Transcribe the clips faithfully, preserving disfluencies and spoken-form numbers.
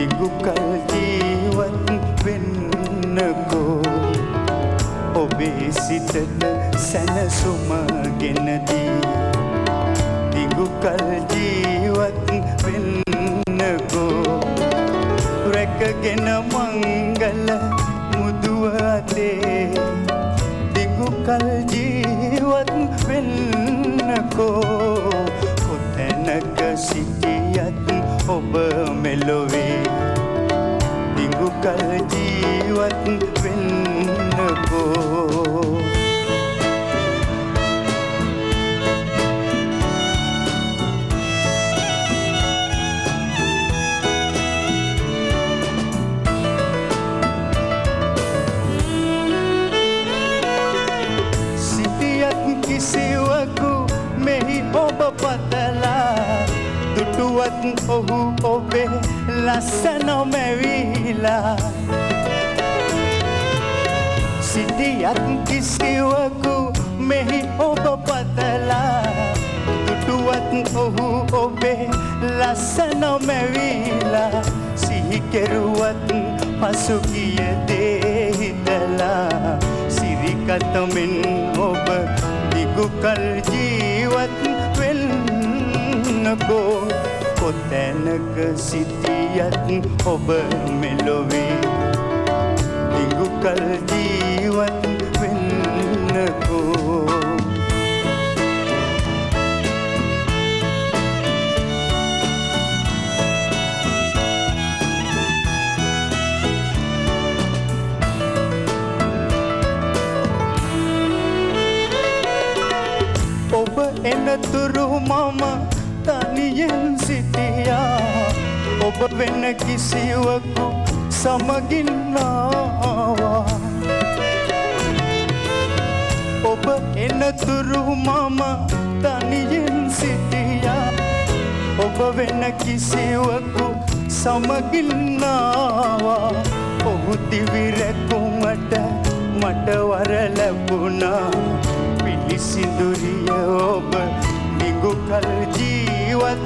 දිගු කල් ජීවත් වෙන්නකෝ ඔබේ සිතට සැනසුම ගෙන දී දිගු කල් ජීවත් වෙන්නකෝ රැකගෙන මංගල මුදුව අතේ දිගු කල් ජීවත් වෙන්නකෝ කොතැනක සිටියත් ඔබ මෙලොවේ දිගු කල් ජීවත් වෙන්නකෝ කිසිවකු මෙහි ඔබ පතලා දුටුවත් ඔහු ඔබේ ලස්සන මැවිලා සිටියත් කිසිවකු මෙහි ඔබ පතලා දුටුවත් ඔහු ඔබේ ලස්සන මැවිලා සිහි කෙරුවත් පසු ගිය දේ හිතලා සිරිකතමින් ඔබ දිගු කල් ජීවත් වෙන්නකෝ කොතැනක සිටියත් ඔබ මෙලොවේ දිගු කල් ජීවත් වෙන්නකෝ ඔබ එනතුරු මම තනියෙන් සිටියා ඔබ වෙන කිසිවකු සමගින් ආවා ඔබ එනතුරු මම තනියෙන් සිටියා ඔබ වෙන කිසිවකු සමගින් ආවා ඔහු දිවි රැකුමට මට වර ලැබුණා සිඳුරිය ඔබ දිගු කල් ජීවත්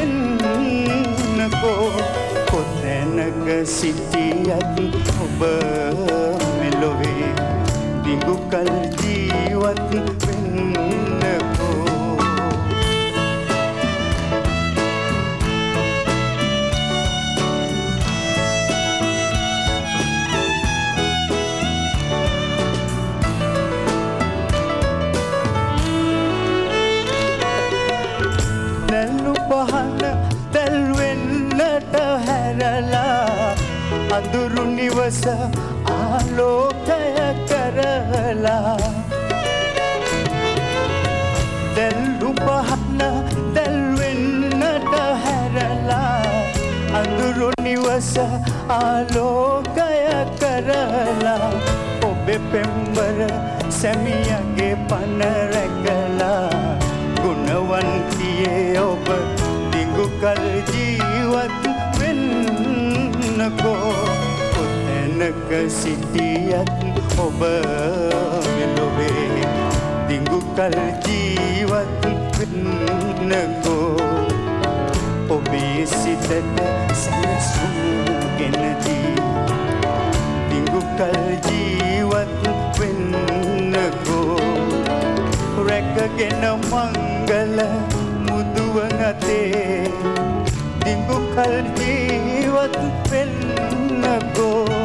වෙන්නකෝ කොතැනක සිටියත් ඔබ මෙලොවේ දිගු කල් ජීවත් වෙන්නකෝ දැල්ලු පහන දැල්වෙන්නට හැරලා අඳුරු නිවස ආලෝකය කරලා දැල්ලු පහන දැල්වෙන්නට හැරලා අඳුරු නිවස ආලෝකය කරලා ඔබේ පෙම්බර සැමියගේ පන රැකලා ගුණවන්තියේ ඔබ දිගු කල් ජීවත් වෙන්නකෝ කොතැනක සිටියත් ඔබ මෙලොවේ දිගු කල් ජීවත් වෙන්නකෝ ඔබේ සිතට සැනසුම් ගෙන දී දිගු කල් ජීවත් වෙන්නකෝ රැකගෙන මංගල මුදුව අතේ දිගු කල් ජීවත් වෙන්නකෝ